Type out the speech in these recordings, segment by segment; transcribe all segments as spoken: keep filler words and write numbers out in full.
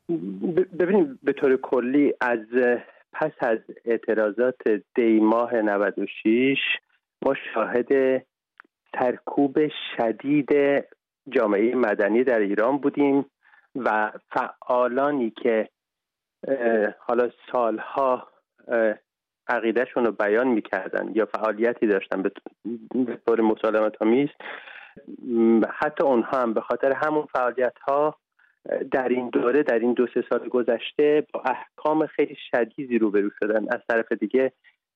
ببینید به طور کلی از پس از اعتراضات دی ماه نود و شش ما شاهد سرکوب شدید جامعه مدنی در ایران بودیم و فعالانی که حالا سالها عقیدهشون رو بیان میکردن یا فعالیتی داشتن به طور مسالمت آمیز، حتی اونها هم به خاطر همون فعالیت ها در این دوره در این دو سه سال گذشته با احکام خیلی شدیدی روبرو شدن. از طرف دیگه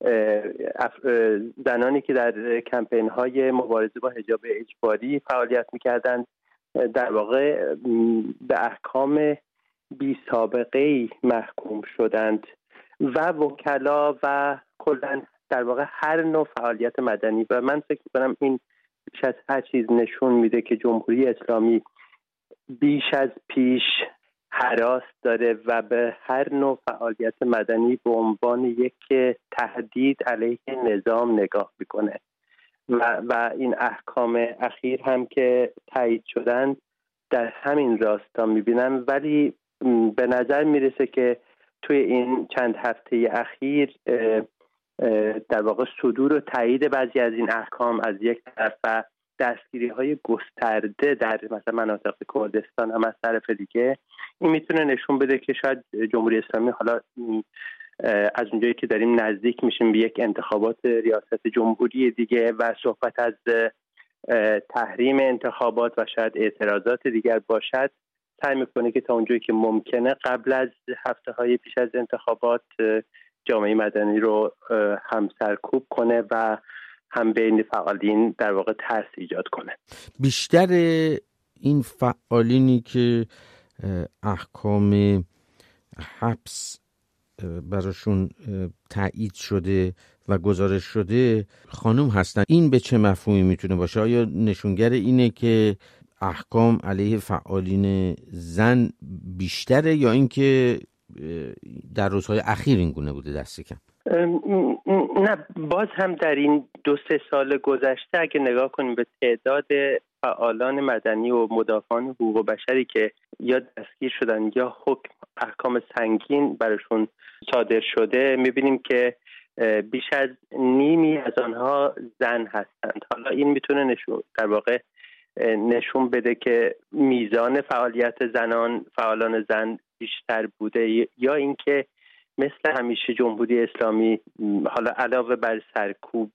زنانی که در کمپین های مبارزه با حجاب اجباری فعالیت میکردند در واقع به احکام بی سابقه‌ای محکوم شدند و وکلا و کلاً در واقع هر نوع فعالیت مدنی. و من فکر می‌کنم این بیش از هر چیز نشون میده که جمهوری اسلامی بیش از پیش هراس داره و به هر نوع فعالیت مدنی به عنوان یک تهدید علیه نظام نگاه میکنه و و این احکام اخیر هم که تایید شدن در همین راستا میبینم. ولی به نظر میرسه که توی این چند هفته اخیر در واقع صدور و تایید بعضی از این احکام از یک طرف و دستگیری های گسترده در مثلا مناطق کردستان هم از طرف دیگه، این میتونه نشون بده که شاید جمهوری اسلامی حالا از اونجایی که داریم نزدیک میشیم به یک انتخابات ریاست جمهوری دیگه و صحبت از تحریم انتخابات و شاید اعتراضات دیگر باشد، سعی میکنه که تا اونجایی که ممکنه قبل از هفته های پیش از انتخابات جامعه مدنی رو هم سرکوب کنه و هم بین فعالین در واقع ترس ایجاد کنه. بیشتر این فعالینی که احکام حبس براشون تایید شده و گزارش شده خانم هستن، این به چه مفهومی میتونه باشه؟ آیا نشونگر اینه که احکام علیه فعالین زن بیشتره یا اینکه در روزهای اخیر این گونه بوده دست کم؟ نه، باز هم در این دو سه سال گذشته اگه نگاه کنیم به تعداد فعالان مدنی و مدافعان حقوق بشری که یا دستگیر شدن یا حکم احکام سنگین براشون صادر شده، میبینیم که بیش از نیمی از آنها زن هستند. حالا این میتونه نشون در واقع نشون بده که میزان فعالیت زنان فعالان زن بیشتر بوده یا اینکه مثل همیشه جمهوری اسلامی حالا علاوه بر سرکوب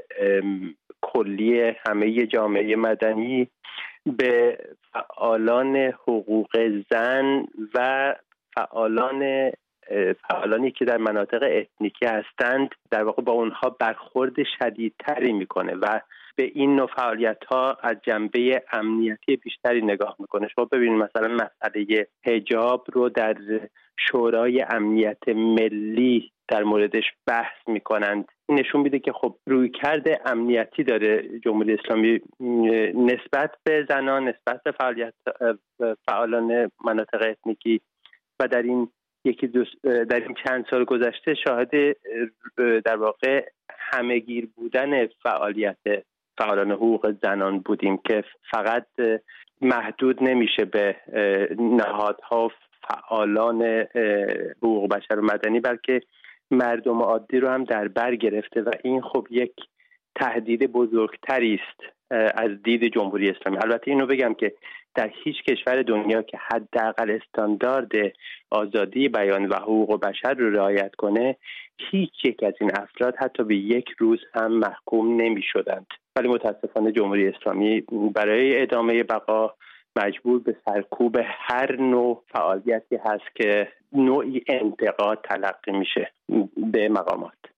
کلی همه جامعه مدنی به فعالان حقوق زن و فعالان فعالانی که در مناطق اتنیکی هستند در واقع با اونها برخورد شدیدتری میکنه و به این نوع فعالیت‌ها از جنبه امنیتی بیشتری نگاه میکنه. شما ببینید مثلا مسئله حجاب رو در شورای امنیت ملی در موردش بحث میکنند. این نشون میده که خب رویکرد امنیتی داره جمهوری اسلامی نسبت به زنان، نسبت به فعالیت فعالان مناطق اتنیکی و در این یکی دو در این چند سال گذشته شاهد در واقع همه‌گیر بودن فعالیت فعالان حقوق زنان بودیم که فقط محدود نمیشه به نهادها و فعالان حقوق بشر و مدنی، بلکه مردم عادی رو هم در بر گرفته و این خب یک تهدید بزرگتری است از دید جمهوری اسلامی. البته اینو بگم که در هیچ کشور دنیا که حداقل استاندارد آزادی بیان و حقوق بشر رو رعایت کنه، هیچ یک از این افراد حتی به یک روز هم محکوم نمی شدند. ولی متاسفانه جمهوری اسلامی برای ادامه بقا مجبور به سرکوب هر نوع فعالیتی هست که نوعی انتقاد تلقی میشه به مقامات.